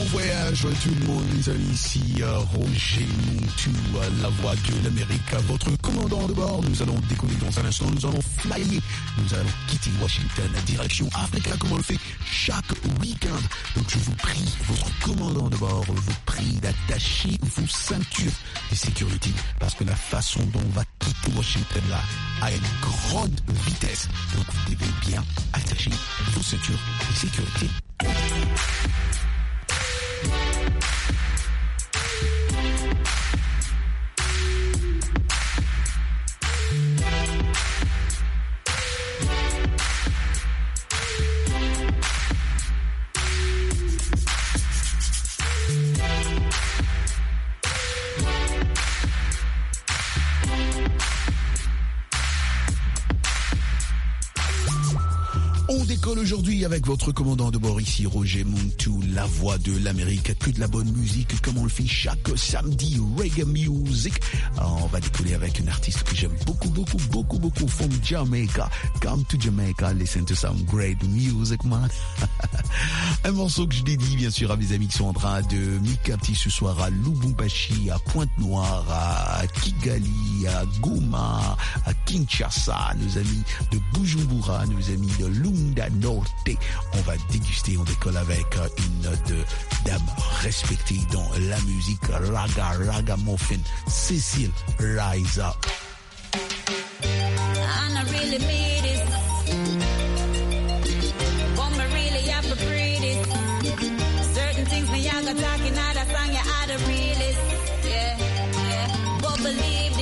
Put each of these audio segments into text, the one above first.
Bon voyage tout le monde, les amis, ici Roger Montou, la voix de l'Amérique, votre commandant de bord. Nous allons décoller dans un instant, nous allons flyer, nous allons quitter Washington, direction Africa, comme on le fait chaque week-end. Donc je vous prie, votre commandant de bord, vous prie d'attacher vos ceintures de sécurité, parce que la façon dont on va quitter Washington là a une grande vitesse. Donc vous devez bien attacher vos ceintures de sécurité. On décolle aujourd'hui avec votre commandant de bord ici, Roger Montou, la voix de l'Amérique, que de la bonne musique comme on le fait chaque samedi, reggae music. Alors, on va décoller avec une artiste que j'aime beaucoup from Jamaica. Come to Jamaica, listen to some great music, man. Un morceau que je dédie bien sûr à mes amis qui sont en train de m'y capter ce soir à Lubumbashi, à Pointe-Noire, à Kigali, à Goma, à Kinshasa, nos amis de Bujumbura, nos amis de Lunda Norte. On va déguster, on décolle avec une dame respectée dans la musique ragamuffin, Cécile Rise Up. And I really mean it. But me really have to breathe it. Certain things me I got talking out of song, you are the realest. Yeah. But believe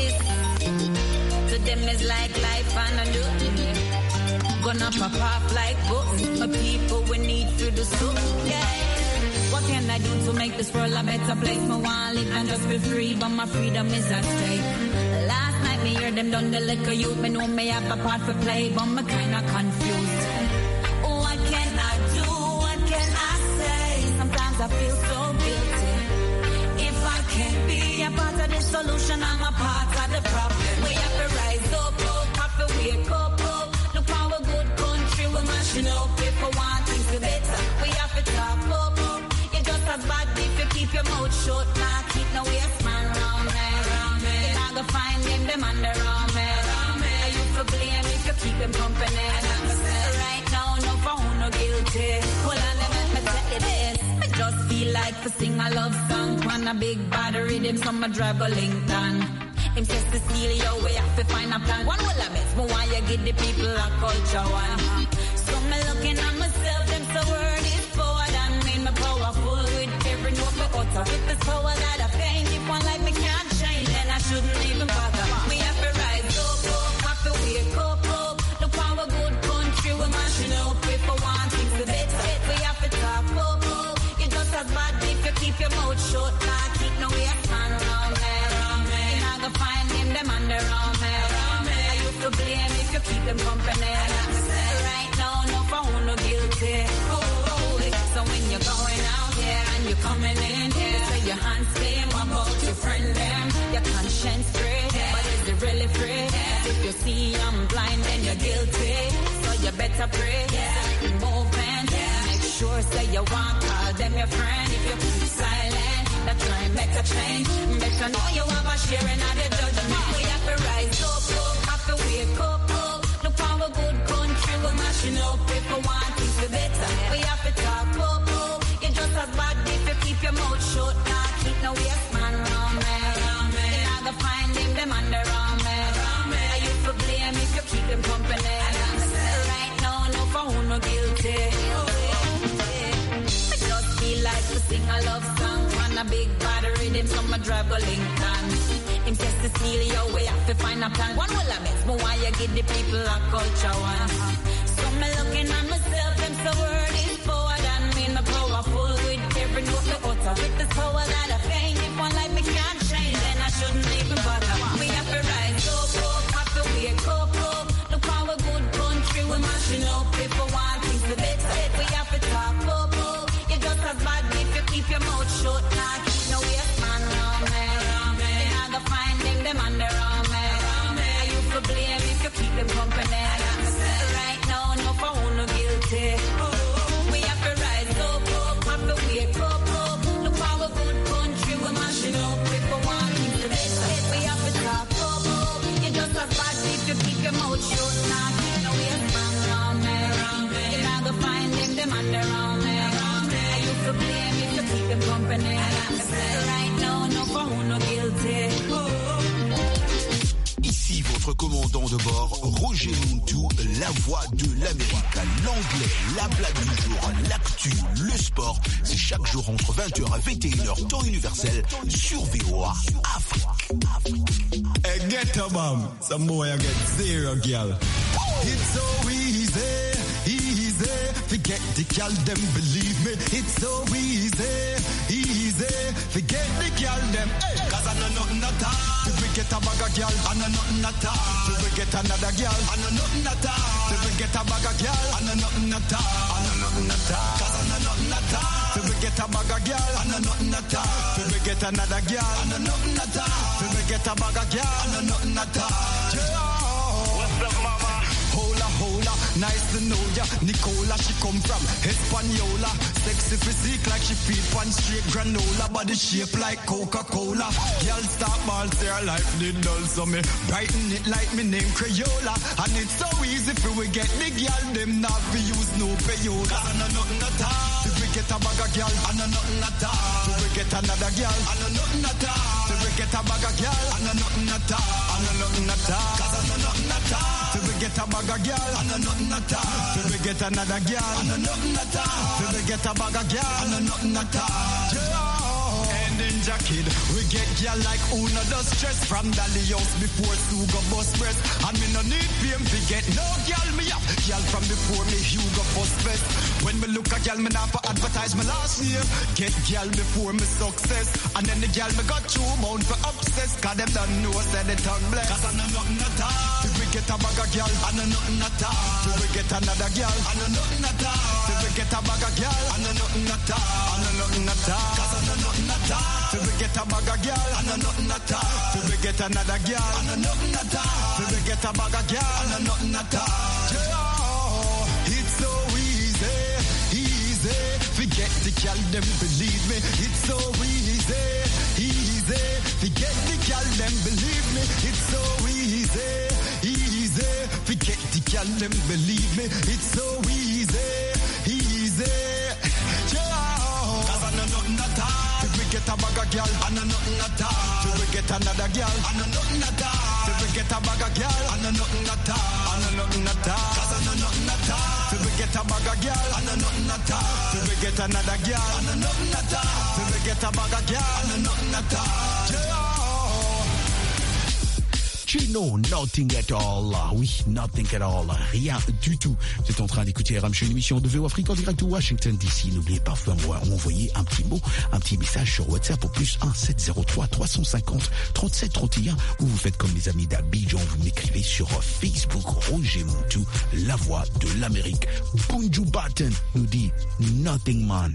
this. To them is like life and I do. Gonna pop off like books. My people we need to do so. Yeah. What can I do to make this world a better place? My want live and just be free, but my freedom is at stake. Last night me hear them done the liquor youth. Me know me have a part for play, but me kinda confused. What can I do? What can I say? Sometimes I feel so guilty. If I can't be a part of the solution, I'm a part of the problem. We have to rise up, have to wake up. Look how a good country we're mashing up. If we want things to better, we have to talk up. You're just as bad if you keep your mouth shut. Nah, keep no waste man round me. You're not gonna find them under arm me. You for blame if you keep them company. Right now, no found no guilty. Hold on, let me tell you this. I just feel like to sing a love song on a big bad rhythm, so I drive a Lincoln. Him says to steal your way, have to find a plan. One will I miss, but why you give the people a culture one? So me looking at myself, them so word is forward and made me powerful with every note me utter. With this power that I pain, if one life me can't change, then I shouldn't even bother. We have to rise up, have to wake up. Look how a good country we're mashing up. If we want things to better, we have to talk up. You're just as bad if you keep your mouth shut. Nah, keep no waste man around me. Find them under arm. I used to blame if you keep them company. Right now, no found no guilty. So when you're going out here and you're coming in here, so your hands clean, what about your friend them? Your conscience free, but is it really free? If you see I'm blind, then you're guilty. So you better pray. Movement, make sure say you want, call them your friend. If you keep silent, that try and make a change. Better know you have a sharing of the judgment. We have to rise up, have to wake up. Look how a good country we're mashing up. If we want things to better, we have to talk up. You're just as bad if you keep your mouth shut. Nah, keep no waste man around me. You're not gonna find them under arm me. I used to blame if you keep them company. Right now, no found no guilty. I just feel like to sing a love song on a big bad rhythm, so I drive a Lincoln. Him says to steal your way, have to find a plan. One will I miss, but why you give the people a culture one? So me looking at myself, them so word is forward and made me powerful with every note me utter. With this power that I gain, if one life me can't change, then I shouldn't even bother. We have to rise up, have to wake up. Look how a good country we're mashing up. If we want things to better, we have to talk up. You're just as bad if you keep your mouth shut. Nah, keep no waste man around me. You're not gonna find them under arm me. I used to blame if you keep them company. Right now, no found no guilty. We have to rise up, have to wake up. them company. Right now, no for who no guilty. Ici votre commandant de bord, Roger Muntu, la voix de l'Amérique. L'anglais, la blague du jour, l'actu, le sport, c'est chaque jour entre 20h et 21h, temps universel, sur VOA Afrique. Hey, get a bomb. Some boy I get zero, girl. It's so easy, forget the girl, them believe me. It's so easy, forget the girl, them. Hey. Cause I know nothing at all. Till we get a bag of girl, I know nothing at all. Till we get another girl, I know nothing at all. Till we get a bag of girl, I know nothing at all. I know nothing at all. Cause I know nothing at all. Till we get a bag of girl, I know nothing at all. Till we get another girl, I know nothing at all. Till we get a bag of girl, I know nothing at all. What's up, mama? Hola, nice to know ya. Nicola, she come from Hispaniola. Sexy physique like she feed pan straight granola. Body shape like Coca-Cola. Girl start balls, their life did dull. So me brighten it like me name Crayola. And it's so easy for we get the girl. Them not be use no payola. Cause I know nothing at all. Till we get a bag of girl, I know nothing at all. Till we get another girl, I know nothing at all. Till we get a bag of girl, I know nothing at all. I know nothing at all. Cause I know nothing at all. Till we get a bag of girl, I know nothing at all. Till we get another girl, I know nothing at all. Till we get a bag of girl, I know nothing at all. Ninja Kid, we get girl like Una does stress from Dolly House before Sugar bust breast. And me no need fame to get no girl me up. Girl from before me Hugo first best. When me look at girl me now for advertise my last year. Get girl before me success. And then the girl me got two bound for obsess. Cause them don't know say the tongue bless. Cause I know nothing at all. Till we get a bag of girl, I know nothing at all. Till we get another girl, I know nothing at all. Till we get a bag of girl, I know nothing at all. I know nothing at all. Cause I know nothing at all. Till we get a bag of girl, I know nothing at all. Till we get another girl, I know nothing at all. Till we get a bag of girl, I know nothing at all. It's so easy, forget the girl, them believe me. It's so easy, forget the girl, them believe me. It's so easy, forget the girl, them believe me. It's so easy, cause I know nothing at all. Get a bag of girl, I know nothing at all. Till we get another girl, I know nothing at all. Till we get a bag of girl, I know nothing at all. I know nothing at all. Cause I know nothing at all. Till we get a bag of girl, I know nothing at all. Till we get another girl, I know nothing at all. Till we get a bag of girl, I know nothing at all. No, nothing at all. Oui, nothing at all. Rien du tout. Vous êtes en train d'écouter RMC, une émission de VOA Afrique en direct de Washington DC. N'oubliez pas de m'envoyer un petit mot, un petit message sur WhatsApp au +1 703 350 37 31. Ou vous faites comme les amis d'Abidjan, vous m'écrivez sur Facebook. Roger Muntu, la voix de l'Amérique. Bunju Batten nous dit Nothing Man.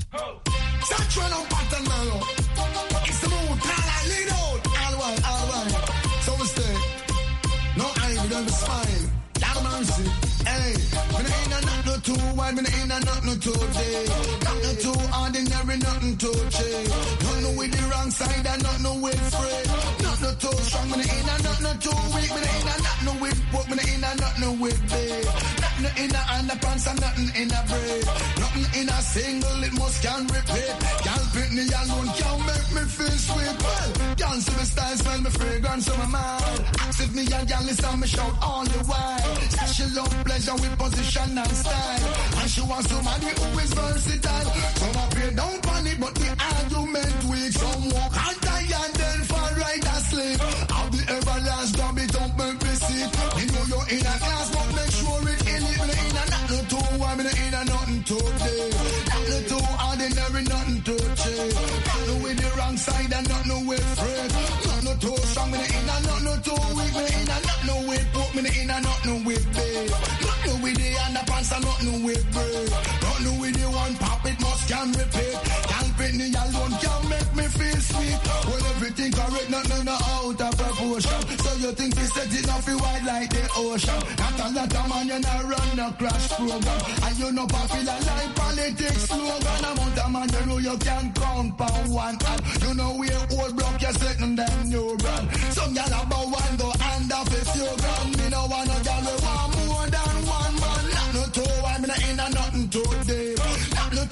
No, I ain't gonna smile. Down mercy. Hey, when I ain't nothing too wide, when I ain't nothing too day. Nothing too ordinary, nothing too cheap. Nothing with the wrong side and nothing with free. Nothing too strong, when I ain't nothing too weak. When I ain't nothing with book, when I ain't nothing with big. Nothing in a underpants and nothing in a braid. Nothing in a single, it must can repeat. Y'all pick me alone, can't make me feel sweet. Well, y'all see me style, smell me fragrance on my mind. If me and y'all listen, me shout all the while. Say she love pleasure with position and style. And she wants somebody who is versatile. Some up here don't panic, but the argument weak. Some walk and die and then fall right asleep. I'll be everlast, don't be don't make me sit. You know you're in a class, but make sure it in it. Me in a nothing too warm, me in a nothing too deep. Nothing too ordinary, nothing too cheap. Nothing with the wrong side and nothing with free. Nothing too strong, me in a nothing too weak. Me in a nothing with pork, me in a nothing with beef. Nothing with the underpants and nothing with bread. Nothing with the one pop, it must can repeat. Can't fit me alone, can't make me feel sweet. Well, everything correct, nothing out of proportion. So you think this set it off wide like the ocean. Not a lot of man, you not run no crash program. And you know popular like politics slogan. Amount of man, you know you can count on one hand. You know we're old block, you're setting them new brand. Some y'all about one go hand off a few grand. Me no want no y'all we want more than one man. Nothing too wide, me not in a nothing too deep. Nothing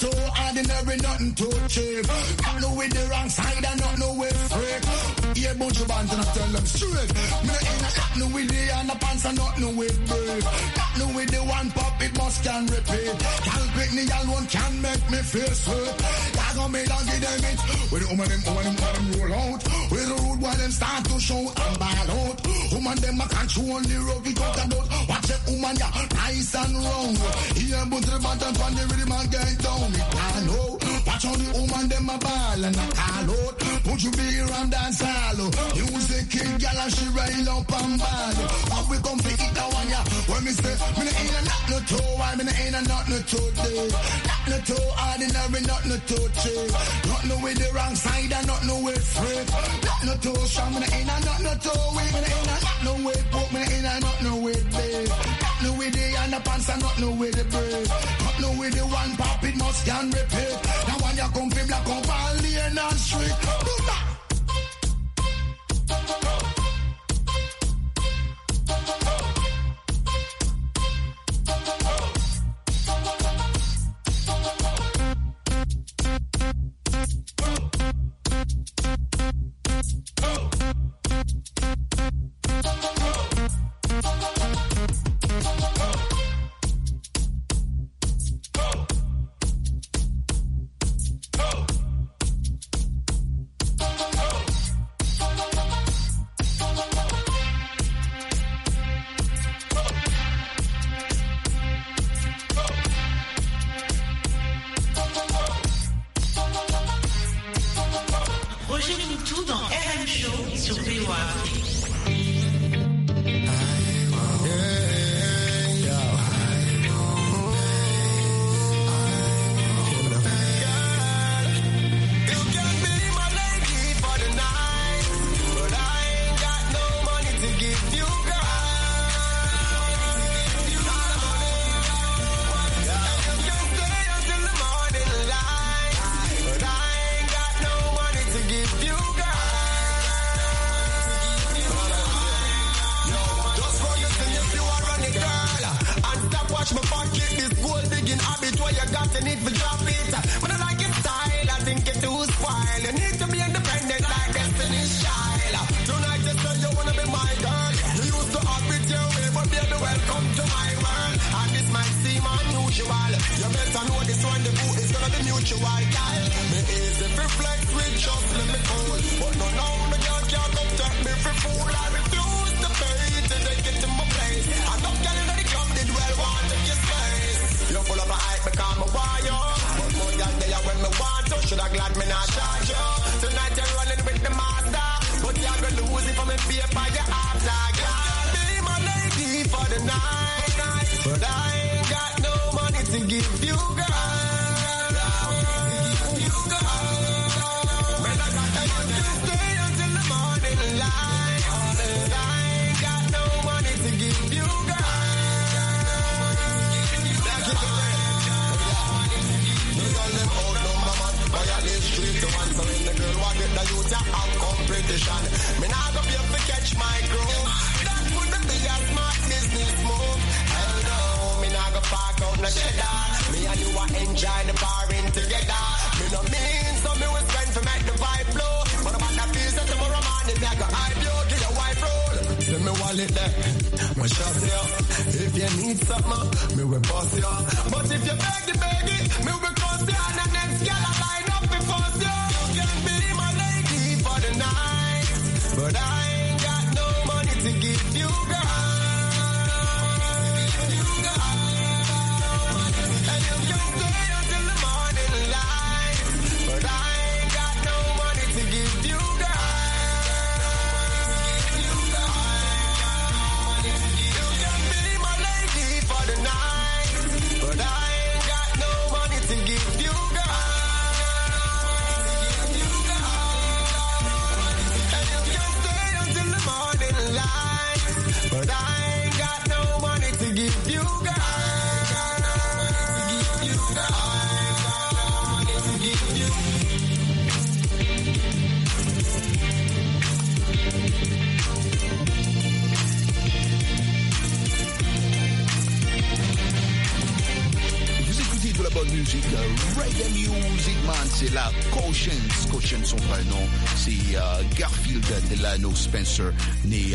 too ordinary, nothing too cheap. Nothing with the wrong side and nothing with freak. Yeah, bunch of bands and I tell them straight. Me ain't nothing with the underpants and nothing with brave. Nothing with the one pop, it must can repeat. Can't pick me alone, can make me feel sweet. Y'all gonna make them give them it. With the woman them roll out. With the road while them start to show and ball out. Woman them a control the road, we talk about. Watch that woman, yeah, nice and round. Here, but the bottom from the rhythm and get down. It can out. Watch how the woman them a ball and a call out. Put you be around dance hall. Music kill gal and she rail up and ball. How we come to eat that one, yeah. When me say, me ain't a nothing too wild, me ain't a nothing too deep. Nothing too ordinary, nothing too cheap. Nothing with the wrong side and nothing with freak. Nothing too strong, me ain't a nothing too weak. Me ain't a nothing with pork, me ain't a nothing with beef. Nothing with the underpants and nothing with the brave. Nothing with the one pop, it must can repeat. Now when you come from black up all lane and street. Boom, back. reggae music, man, c'est la Cautions. Cautions, son vrai nom, c'est Garfield Delano Spencer, né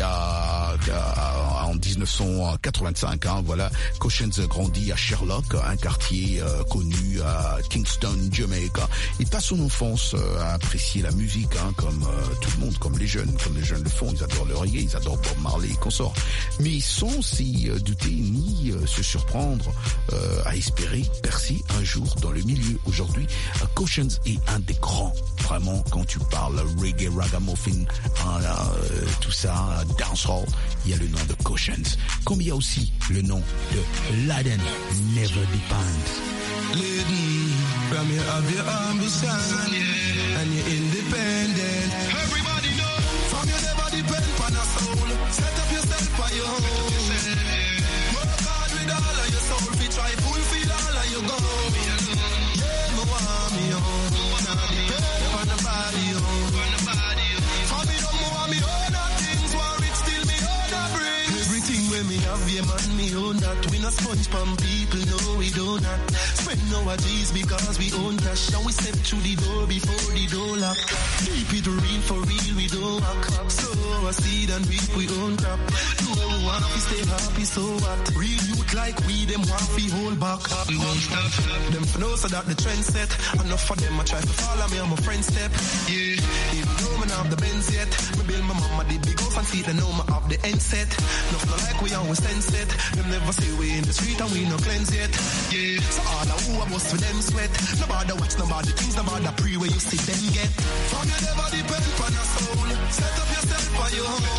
en 1985, hein, voilà. Cautions grandit à Sherlock, un quartier connu à Kingston, Jamaica. Il passe son enfance à apprécier la musique, hein, comme tout le monde, comme les jeunes le font. Ils adorent le reggae, ils adorent Bob Marley et consorts. Mais sans s'y douter ni se surprendre à espérer percer un jour dans le milieu. Aujourd'hui, Cautions est un des grands, vraiment, quand tu parles reggae, ragamuffin, tout ça, dancehall, il y a le nom de Cautions. Comme il y a aussi le nom de Laden Never Depends. Laden, from you have your ambition and you're independent. Everybody know, from you never depend on a soul. Set up yourself for your home. Work hard with all of your soul. Fi try fulfill all of your goals. Yeah, me want me own. Now depend on nobody own. For me don't want me own that things. War it still me own that brings. Everything when me have, yeah man, me own that. We not sponge from people, no we do not. Spend our G's because we own cash. And we step through the door before the door lock. Keep it real for real, we don't hack. So I seed and reap we own crap. Do what we want, we stay happy, so what? Real youth like we, them want we hold back. We won't stop. Them for know so that the trend set. Enough for them, I try to follow me on my friend step. Yeah, even though me not have the Benz yet. Me build my mama the big house and see they know me have the end set. Nothing like we always stand set. Them never say we in the street and we no cleanse yet. Yeah, so all I who I must for them sweat. Nobody watch, nobody things, nobody pre where you see them get. From you never depend on a soul. Set up yourself for your home.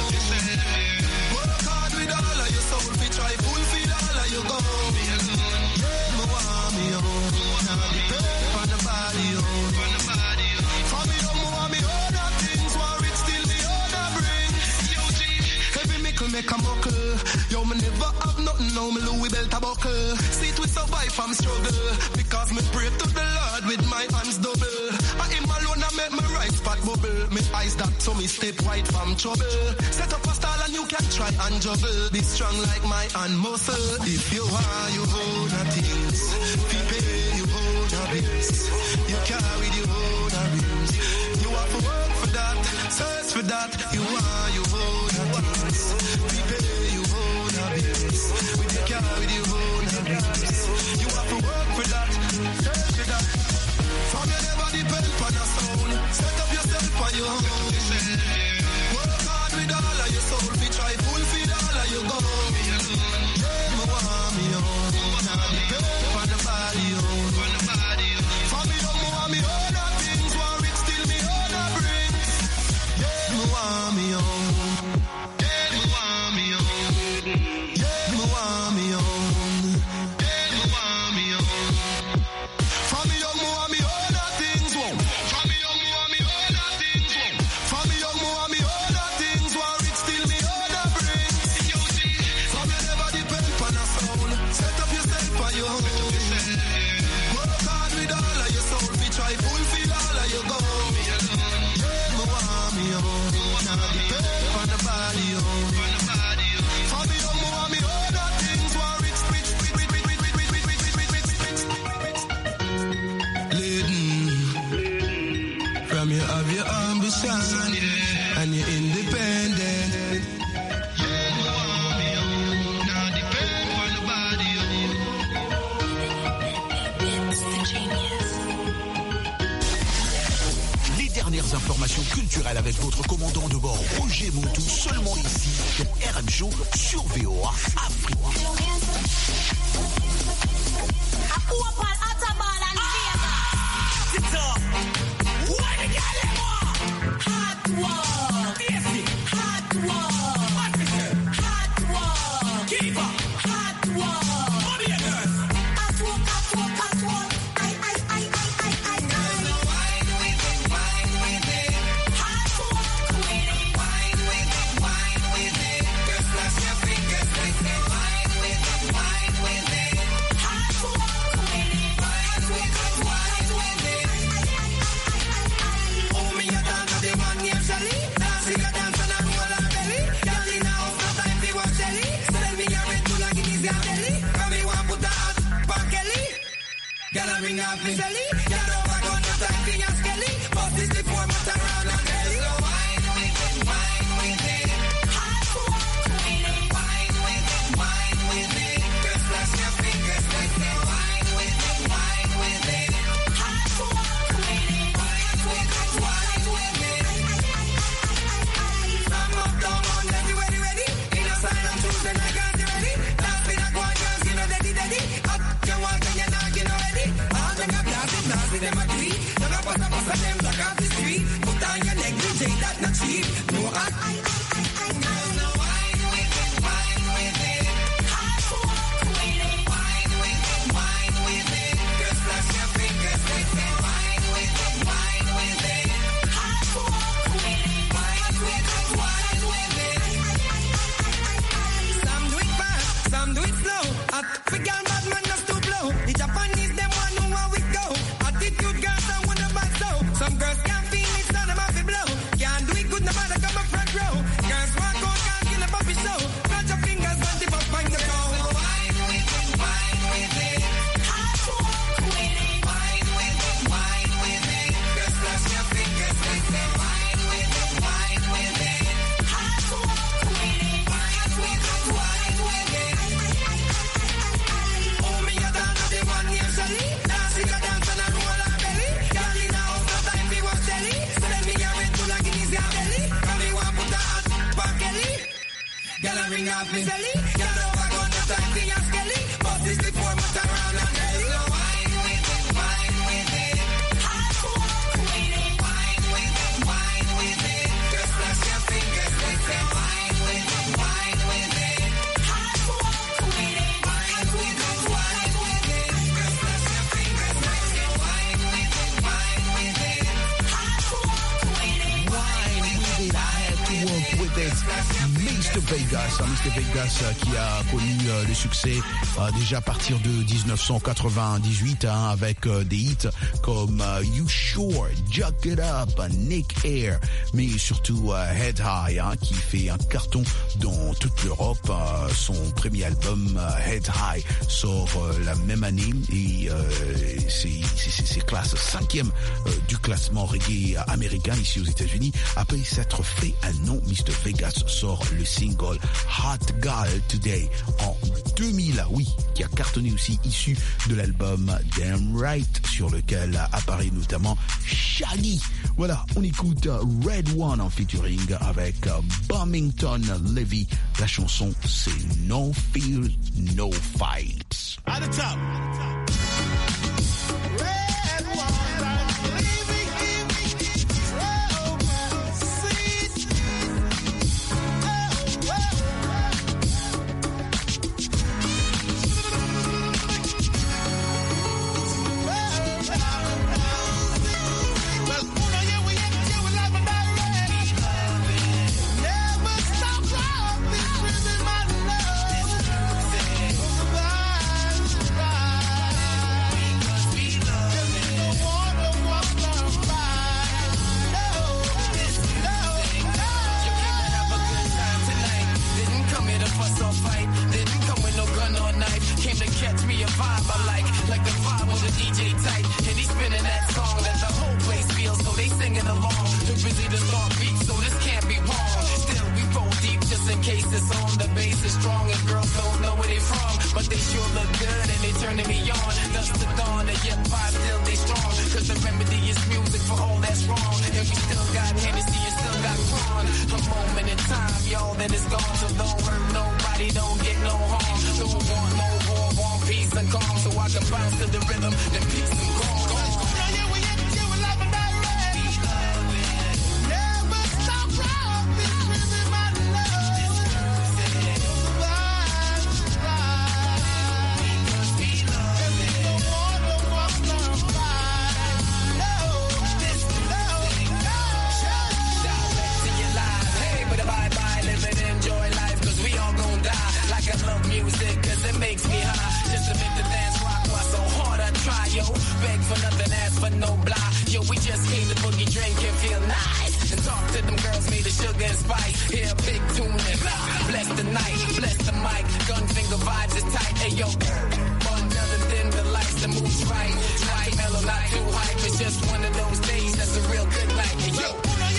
Work hard with all of your soul. Fi try fulfill all of your goals. Yeah, me want me own. Now depend on nobody own. For me don't want me own that things. War it still me own that brings. Every mickle make a muckle. Yo, me never have nothing, now me Louis belt a buckle. See it we survive from struggle. Because me pray to the Lord with my hands double. I him alone I make my right spot bubble. Me eyes that so me step white from trouble. Set up a style and you can try and juggle. Be strong like my hand muscle. If you are, you own a things. If you pay, you own a bills. You carry the own a bills. You have to work for that, search for that. You are, you own a things. If you pay, you own a bills. With you carry the own a bills. You have to work for that, search for that. From you never depend on a soul. Set up yourself for your home. Work hard with all of your soul. Fi try fulfill all of your goals. Yeah, me want me own. Now depend on nobody own. For me don't want me own that things. War it still me own that brings. Yeah, me want me own. Yeah, me want me own. Yeah, me want me own. Yeah, me want me own. For me young, me want me own that things. For me young, me want me own that things. For me young, me want me own that things. War it still me own that brings. For me never depend on a soul. Set up yourself for your home. Work hard with all of your soul. Fi try fulfill all of your goals. Yeah, me want me own. Now depend on nobody own. For me young, me want me own that things. War it Laden, from you have your ambition and you're independent. Yeah, me want me own. Now depend on nobody own. Les dernières informations culturelles avec votre commandant de bord Roger Montou, seulement ici sur RM Show sur VOA Afrique. Hot easily. You know I got no time for your skelly. But this the format around and belly. So wine with it, wine with it. Hot to walk with it. Wine with it, wine with it. Just flash your fingers with it. Wine with it, wine with it. Hot to walk with it. Wine with it, wine with it. Some up, down, on, ready, ready. In a sign of truth and I got you ready. Dance with a go on, girls, you know, daddy, daddy. Up, you walk and you're not, you know, ready. All them a blast it, them a tweet. Them a bust of them back off the street. Put on your leg, DJ, that not cheap. No, I know wine with it, wine with it. Hot to walk with it. Wine with it, wine with it. Just flash your fingers with it. Wine with it, wine with it. Hot to walk with it. Wine with it, wine with it. Some do it fast, some do it slow. African bad man just to blow. The Japanese them one know how we go. Attitude girls and one about so. Some girls can't feel it, so them have to blow. Can't do it good, no matter come up front row. Girls walk out, can't kill a puppy show. Touch your fingers, but the butt find the toe. Wine with it, wine with it. Hot to walk with it. Wine with it, wine with it. Just flash your fingers with it. Wine with it, wine with it. Hot to walk with it. Wine with it, wine with it. Oh, me a dance the one usually. Dancing a dance and a roll a belly. Girl in a house, no time for watch telly. Send me a Red Bull and Guinness your belly. Come me want put a hot for Kelly. Girl a ring off me belly. You know I got no time for your skelly. But this the format around and belly. So wine with it, wine with it. Hot to walk with it. Wine with it, wine with it. Just flash your fingers with it. Wine with it, wine with it. Hot to walk with it. Wine with it, wine with it. Just flash your fingers with it. Wine with it, wine with it. Hot to walk with it. Wine with it, I have to walk with it. Mr. Vegas qui a connu le succès déjà à partir de 1998 avec des hits comme You Sure, Jack It Up, Nick Air, mais surtout Head High qui fait un carton dans toute l'Europe. Son premier album Head High sort la même année et c'est classe 5e du classement reggae américain ici aux États-Unis. Après s'être fait un nom, Mr. Vegas sort le single Hot Girl Today en 2000, oui, qui a cartonné aussi, issu de l'album Damn Right, sur lequel apparaît notamment Shaggy. Voilà, on écoute Red One en featuring avec Bumington Levy. La chanson, c'est No Fear, No Fight. At the top. Vibes is tight, ayo. More than the lights, the moves right. Mellow not too hype. It's just one of those days that's a real good night. Hey, yo.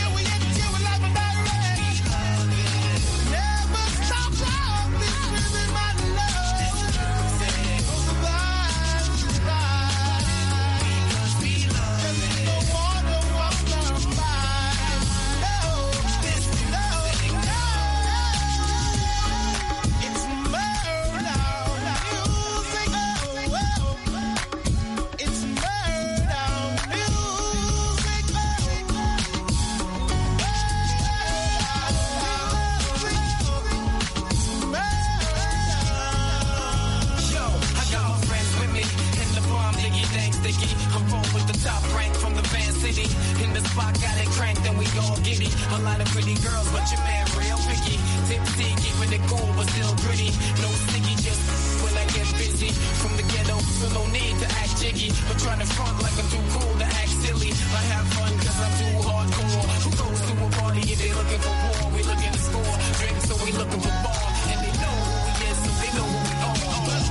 A lot of pretty girls, but your man real picky. Tipsy, keeping it cool, but still gritty. No sticky, just when I get busy. From the ghetto, so no need to act jiggy. But trying to front like I'm too cool to act silly. I have fun cause I'm too hardcore. Who goes to a party if they looking for war? We looking to score. Drink, so we looking for bar. And they know who we is, so they know who we are.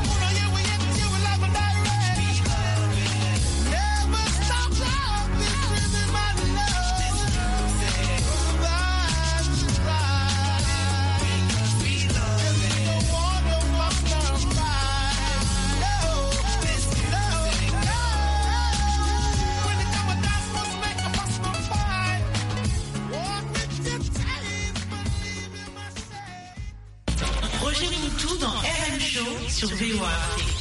Sur VOA Afrique.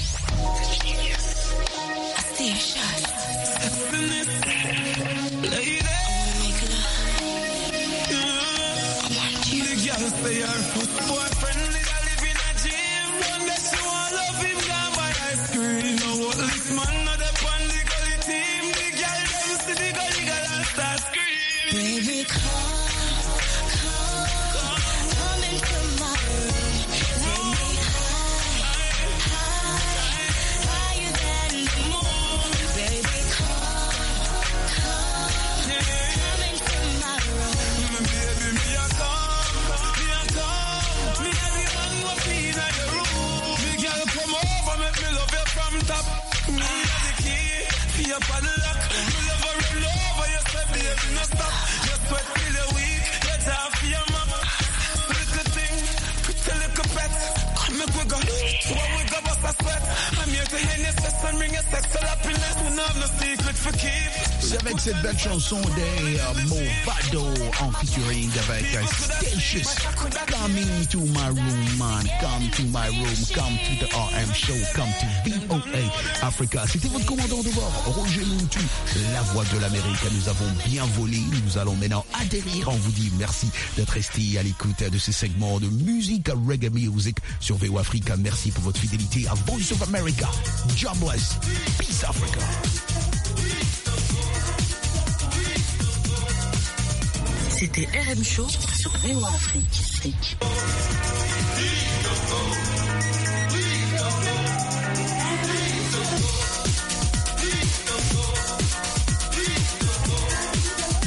C'est avec cette belle chanson des Movado en featuring avec Statius. Coming to my room, man. Come to my room. Come to the RM show. Come to VOA Africa. C'était votre commandant de bord, Roger Muntu, la voix de l'Amérique. Nous avons bien volé. Nous allons maintenant atterrir. On vous dit merci d'être resté à l'écoute de ce segment de musique, reggae music sur VOA Africa. Merci pour votre fidélité à Voice of America. God bless. Peace Africa. C'était RM Show sur VOA Afrique.